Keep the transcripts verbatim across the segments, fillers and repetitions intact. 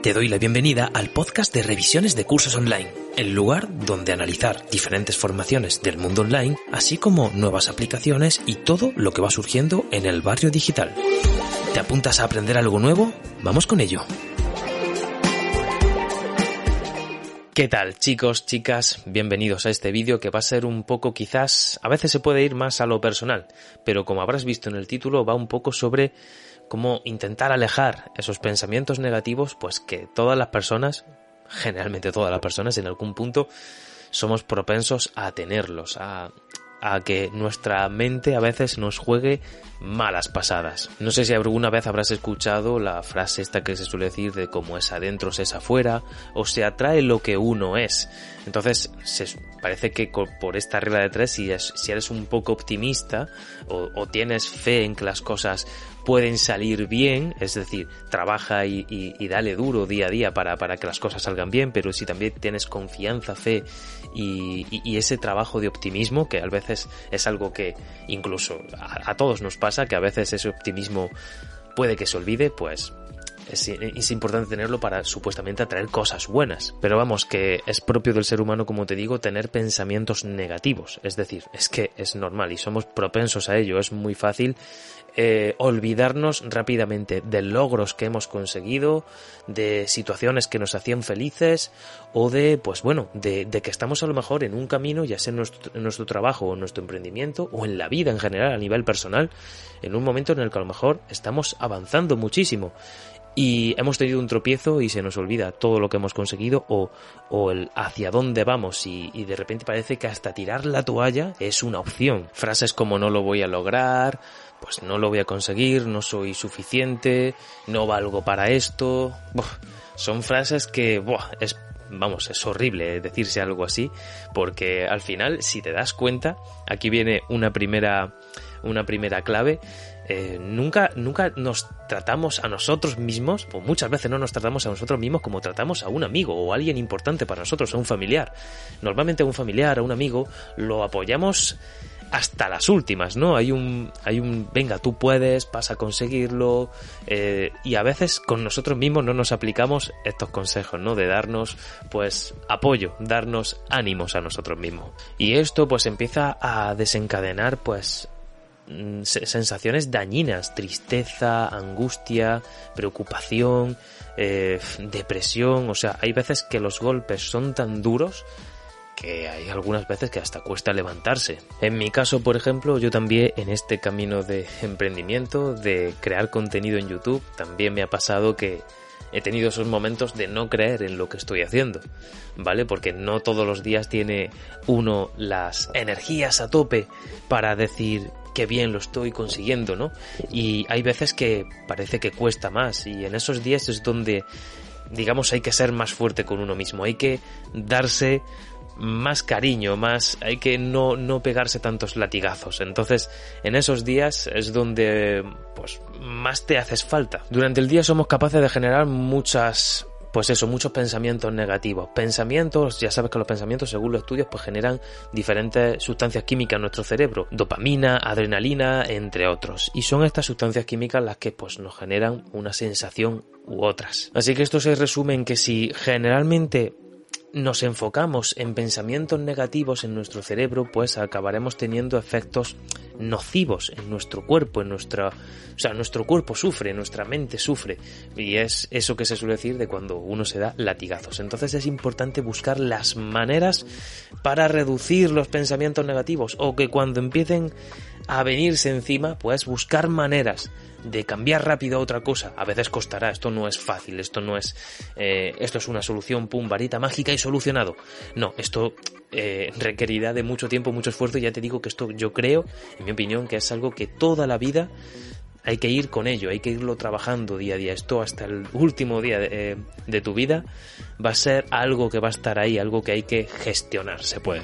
Te doy la bienvenida al podcast de revisiones de cursos online, el lugar donde analizar diferentes formaciones del mundo online, así como nuevas aplicaciones y todo lo que va surgiendo en el barrio digital. ¿Te apuntas a aprender algo nuevo? ¡Vamos con ello! ¿Qué tal, chicos, chicas? Bienvenidos a este vídeo que va a ser un poco, quizás, a veces se puede ir más a lo personal, pero como habrás visto en el título, va un poco sobre cómo intentar alejar esos pensamientos negativos, pues que todas las personas, generalmente todas las personas en algún punto, somos propensos a tenerlos, a, a que nuestra mente a veces nos juegue malas pasadas. No sé si alguna vez habrás escuchado la frase esta que se suele decir de como es adentro es afuera, o se atrae lo que uno es. Entonces se parece que por esta regla de tres, si, es, si eres un poco optimista o, o tienes fe en que las cosas pueden salir bien, es decir, trabaja y, y, y dale duro día a día para, para que las cosas salgan bien, pero si también tienes confianza, fe y, y, y ese trabajo de optimismo, que a veces es algo que incluso a, a todos nos pasa, que a veces ese optimismo puede que se olvide, pues es, es importante tenerlo para supuestamente atraer cosas buenas. Pero vamos, que es propio del ser humano, como te digo, tener pensamientos negativos, es decir, es que es normal y somos propensos a ello, es muy fácil Eh, olvidarnos rápidamente de logros que hemos conseguido, de situaciones que nos hacían felices o de, pues bueno, de, de que estamos a lo mejor en un camino, ya sea en nuestro, en nuestro trabajo o en nuestro emprendimiento o en la vida en general a nivel personal, en un momento en el que a lo mejor estamos avanzando muchísimo y hemos tenido un tropiezo y se nos olvida todo lo que hemos conseguido o, o el hacia dónde vamos y, y de repente parece que hasta tirar la toalla es una opción. Frases como no lo voy a lograr, pues no lo voy a conseguir, no soy suficiente, no valgo para esto. Buah, son frases que, buah, es, vamos, es horrible decirse algo así, porque al final, si te das cuenta, aquí viene una primera, una primera clave. Eh, nunca, nunca nos tratamos a nosotros mismos, o muchas veces no nos tratamos a nosotros mismos como tratamos a un amigo o a alguien importante para nosotros, a un familiar. Normalmente a un familiar, a un amigo, lo apoyamos hasta las últimas, ¿no? Hay un, hay un, venga, tú puedes, vas a conseguirlo, eh, y a veces con nosotros mismos no nos aplicamos estos consejos, ¿no? De darnos, pues, apoyo, darnos ánimos a nosotros mismos. Y esto, pues, empieza a desencadenar, pues, sensaciones dañinas, tristeza, angustia, preocupación, eh, depresión. O sea, hay veces que los golpes son tan duros que hay algunas veces que hasta cuesta levantarse. En mi caso, por ejemplo, yo también en este camino de emprendimiento, de crear contenido en YouTube, también me ha pasado que he tenido esos momentos de no creer en lo que estoy haciendo, ¿vale? Porque no todos los días tiene uno las energías a tope para decir qué bien lo estoy consiguiendo, ¿no? Y hay veces que parece que cuesta más y en esos días es donde, digamos, hay que ser más fuerte con uno mismo, hay que darse más cariño, más, hay que no, no pegarse tantos latigazos. Entonces, en esos días es donde, pues, más te haces falta. Durante el día somos capaces de generar muchas, pues eso, muchos pensamientos negativos. Pensamientos, ya sabes que los pensamientos, según los estudios, pues generan diferentes sustancias químicas en nuestro cerebro. Dopamina, adrenalina, entre otros. Y son estas sustancias químicas las que, pues, nos generan una sensación u otras. Así que esto se resume en que si generalmente nos enfocamos en pensamientos negativos en nuestro cerebro, pues acabaremos teniendo efectos nocivos en nuestro cuerpo, en nuestra, o sea, nuestro cuerpo sufre, nuestra mente sufre, y es eso que se suele decir de cuando uno se da latigazos. Entonces es importante buscar las maneras para reducir los pensamientos negativos, o que cuando empiecen a venirse encima, pues buscar maneras de cambiar rápido a otra cosa. A veces costará, esto no es fácil, esto no es eh, esto es una solución, pum, varita mágica y solucionado. No, esto eh, requerirá de mucho tiempo, mucho esfuerzo, y ya te digo que esto yo creo, en mi opinión, que es algo que toda la vida hay que ir con ello, hay que irlo trabajando día a día. Esto hasta el último día de, eh, de tu vida va a ser algo que va a estar ahí, algo que hay que gestionar, se puede decir.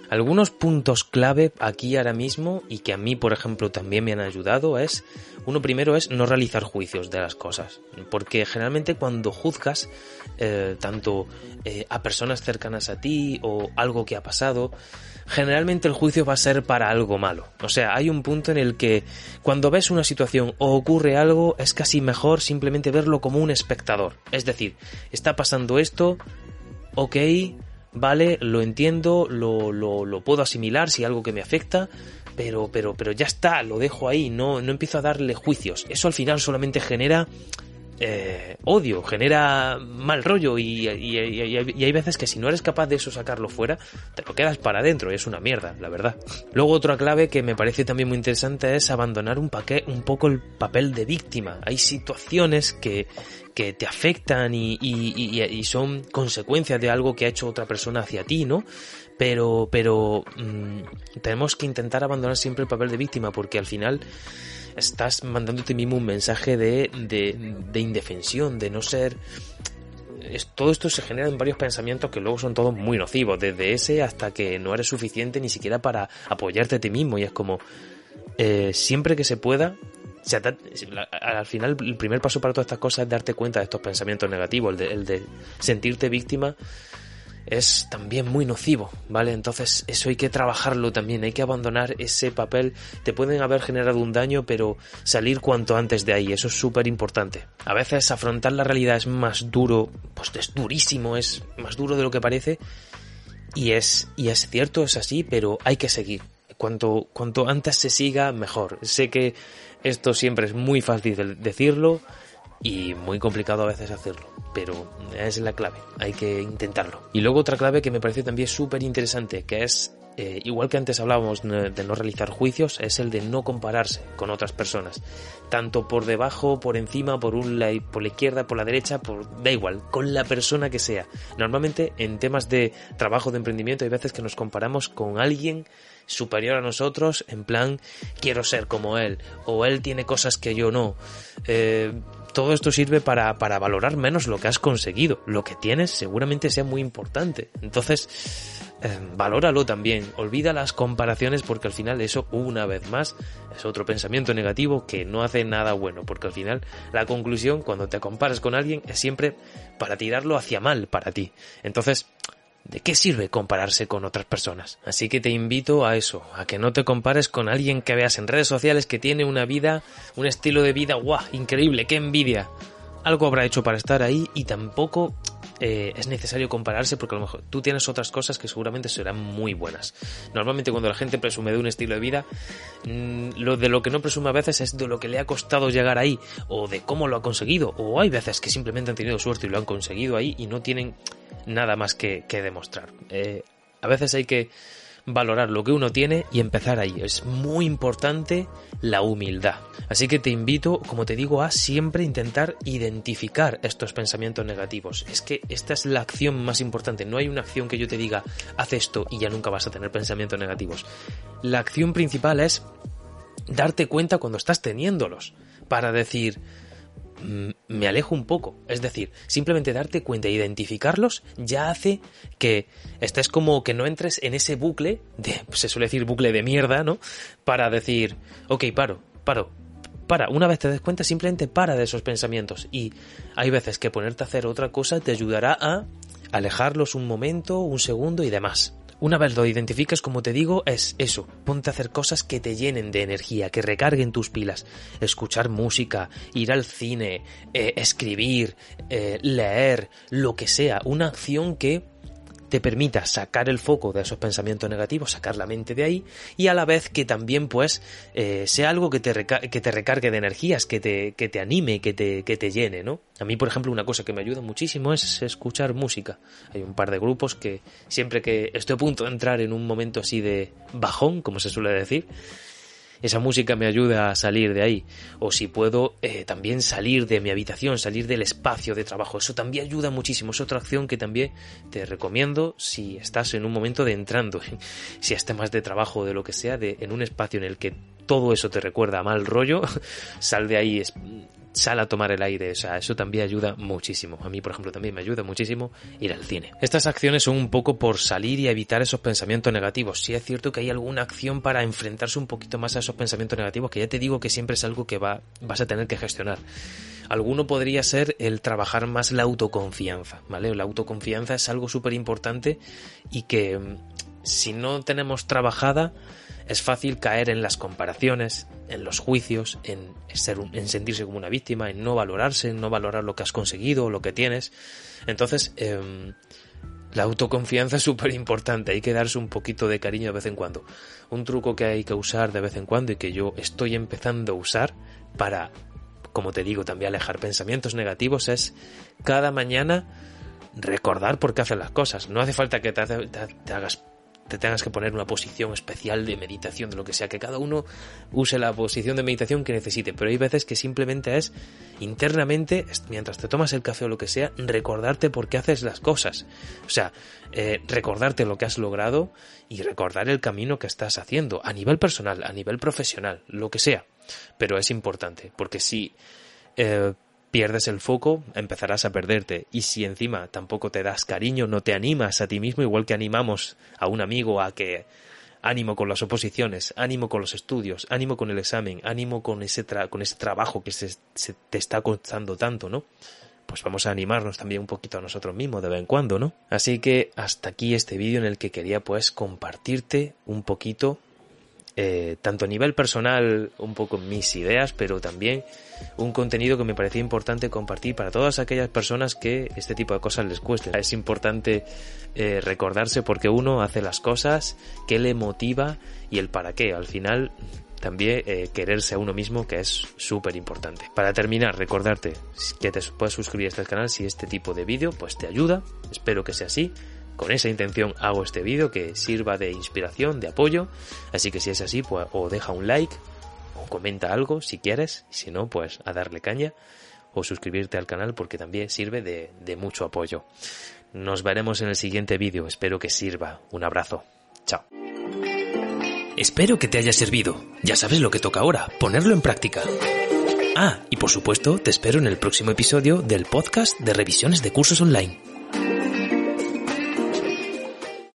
Algunos puntos clave aquí ahora mismo y que a mí, por ejemplo, también me han ayudado es, uno primero es no realizar juicios de las cosas, porque generalmente cuando juzgas eh, tanto eh, a personas cercanas a ti o algo que ha pasado, generalmente el juicio va a ser para algo malo. O sea, hay un punto en el que cuando ves una situación o ocurre algo, es casi mejor simplemente verlo como un espectador. Es decir, está pasando esto, ok, vale, lo entiendo, lo, lo, lo puedo asimilar si algo que me afecta, pero, pero, pero ya está, lo dejo ahí, no, no empiezo a darle juicios. Eso al final solamente genera eh, odio, genera mal rollo y, y, y, y hay veces que si no eres capaz de eso sacarlo fuera, te lo quedas para adentro y es una mierda, la verdad. Luego otra clave que me parece también muy interesante es abandonar un, paque, un poco el papel de víctima. Hay situaciones que que te afectan y, y, y, y son consecuencias de algo que ha hecho otra persona hacia ti, ¿no? Pero, pero mmm, tenemos que intentar abandonar siempre el papel de víctima, porque al final estás mandándote mismo un mensaje de, de, de indefensión, de no ser... Es, todo esto se genera en varios pensamientos que luego son todos muy nocivos, desde ese hasta que no eres suficiente ni siquiera para apoyarte a ti mismo, y es como, eh, siempre que se pueda... O sea, al final el primer paso para todas estas cosas es darte cuenta de estos pensamientos negativos. El de, el de sentirte víctima es también muy nocivo, ¿vale? Entonces eso hay que trabajarlo también, hay que abandonar ese papel. Te pueden haber generado un daño, pero salir cuanto antes de ahí, eso es súper importante. A veces afrontar la realidad es más duro, pues es durísimo, es más duro de lo que parece, y es, y es cierto, es así, pero hay que seguir. Cuanto, cuanto antes se siga, mejor. Sé que esto siempre es muy fácil decirlo y muy complicado a veces hacerlo, pero es la clave, hay que intentarlo. Y luego otra clave que me parece también súper interesante, que es, eh, igual que antes hablábamos de no realizar juicios, es el de no compararse con otras personas, tanto por debajo, por encima, por un lado, por la izquierda, por la derecha, por da igual, con la persona que sea. Normalmente en temas de trabajo, de emprendimiento, hay veces que nos comparamos con alguien superior a nosotros, en plan, quiero ser como él, o él tiene cosas que yo no. Eh, todo esto sirve para, para valorar menos lo que has conseguido. Lo que tienes seguramente sea muy importante. Entonces, eh, valóralo también. Olvida las comparaciones, porque al final eso, una vez más, es otro pensamiento negativo que no hace nada bueno, porque al final la conclusión, cuando te comparas con alguien, es siempre para tirarlo hacia mal para ti. Entonces, ¿de qué sirve compararse con otras personas? Así que te invito a eso, a que no te compares con alguien que veas en redes sociales que tiene una vida, un estilo de vida, ¡guau!, increíble, qué envidia. Algo habrá hecho para estar ahí y tampoco eh, es necesario compararse, porque a lo mejor tú tienes otras cosas que seguramente serán muy buenas. Normalmente cuando la gente presume de un estilo de vida, mmm, lo de lo que no presume a veces es de lo que le ha costado llegar ahí, o de cómo lo ha conseguido, o hay veces que simplemente han tenido suerte y lo han conseguido ahí y no tienen nada más que, que demostrar. Eh, a veces hay que valorar lo que uno tiene y empezar ahí. Es muy importante la humildad. Así que te invito, como te digo, a siempre intentar identificar estos pensamientos negativos. Es que esta es la acción más importante. No hay una acción que yo te diga, haz esto y ya nunca vas a tener pensamientos negativos. La acción principal es darte cuenta cuando estás teniéndolos, para decir, me alejo un poco. Es decir, simplemente darte cuenta e identificarlos ya hace que estés como que no entres en ese bucle de, se suele decir bucle de mierda, ¿no? Para decir, ok, paro, paro, para. Una vez te des cuenta, simplemente para de esos pensamientos. Y hay veces que ponerte a hacer otra cosa te ayudará a alejarlos un momento, un segundo y demás. Una vez lo identificas, como te digo, es eso, ponte a hacer cosas que te llenen de energía, que recarguen tus pilas, escuchar música, ir al cine, eh, escribir, eh, leer, lo que sea, una acción que te permita sacar el foco de esos pensamientos negativos, sacar la mente de ahí, y a la vez que también pues eh, sea algo que te, reca- que te recargue de energías, que te, que te anime, que te, que te llene, ¿no? A mí, por ejemplo, una cosa que me ayuda muchísimo es escuchar música. Hay un par de grupos que siempre que estoy a punto de entrar en un momento así de bajón, como se suele decir, esa música me ayuda a salir de ahí. O si puedo, eh, también salir de mi habitación, salir del espacio de trabajo. Eso también ayuda muchísimo. Es otra acción que también te recomiendo si estás en un momento de entrando, si es temas de trabajo o de lo que sea, de, en un espacio en el que todo eso te recuerda a mal rollo, sal de ahí, sal a tomar el aire, o sea, eso también ayuda muchísimo. A mí, por ejemplo, también me ayuda muchísimo ir al cine. Estas acciones son un poco por salir y evitar esos pensamientos negativos. Sí es cierto que hay alguna acción para enfrentarse un poquito más a esos pensamientos negativos, que ya te digo que siempre es algo que va, vas a tener que gestionar. Alguno podría ser el trabajar más la autoconfianza, ¿vale? La autoconfianza es algo súper importante y que si no tenemos trabajada es fácil caer en las comparaciones, en los juicios, en, ser un, en sentirse como una víctima, en no valorarse, en no valorar lo que has conseguido, lo que tienes. Entonces, eh, la autoconfianza es súper importante, hay que darse un poquito de cariño de vez en cuando. Un truco que hay que usar de vez en cuando y que yo estoy empezando a usar para, como te digo, también alejar pensamientos negativos es cada mañana recordar por qué haces las cosas. No hace falta que te, te, te hagas te tengas que poner una posición especial de meditación, de lo que sea, que cada uno use la posición de meditación que necesite, pero hay veces que simplemente es internamente, mientras te tomas el café o lo que sea, recordarte por qué haces las cosas, o sea, eh, recordarte lo que has logrado y recordar el camino que estás haciendo, a nivel personal, a nivel profesional, lo que sea, pero es importante, porque si eh, pierdes el foco, empezarás a perderte. Y si encima tampoco te das cariño, no te animas a ti mismo, igual que animamos a un amigo a que ánimo con las oposiciones, ánimo con los estudios, ánimo con el examen, ánimo con ese tra- con ese trabajo que se, se te está costando tanto, ¿no? Pues vamos a animarnos también un poquito a nosotros mismos de vez en cuando, ¿no? Así que hasta aquí este vídeo en el que quería pues compartirte un poquito, eh, tanto a nivel personal, un poco mis ideas, pero también un contenido que me parecía importante compartir para todas aquellas personas que este tipo de cosas les cueste. Es importante eh, recordarse por qué uno hace las cosas, qué le motiva y el para qué. Al final también eh, quererse a uno mismo, que es súper importante. Para terminar, recordarte que te puedes suscribir a este canal si este tipo de vídeo pues te ayuda. Espero que sea así. Con esa intención hago este vídeo, que sirva de inspiración, de apoyo. Así que si es así, pues o deja un like, o comenta algo si quieres, y si no, pues a darle caña, o suscribirte al canal porque también sirve de, de mucho apoyo. Nos veremos en el siguiente vídeo, espero que sirva. Un abrazo. Chao. Espero que te haya servido. Ya sabes lo que toca ahora, ponerlo en práctica. Ah, y por supuesto, te espero en el próximo episodio del podcast de revisiones de cursos online.